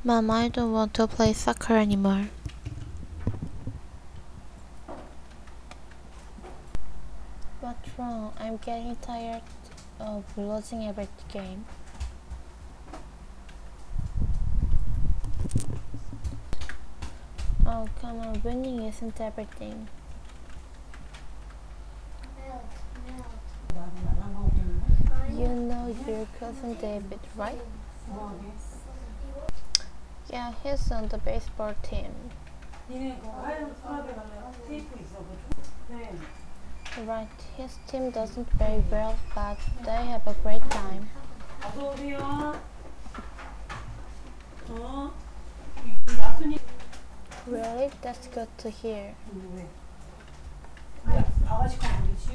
Mom, I don't want to play soccer anymore. What's wrong? I'm getting tired of losing every game. Oh, come on, winning isn't everything. You know your cousin David, right? Yeah, he's on the baseball team. Right, his team doesn't play well, but they have a great time. Really? That's good to hear.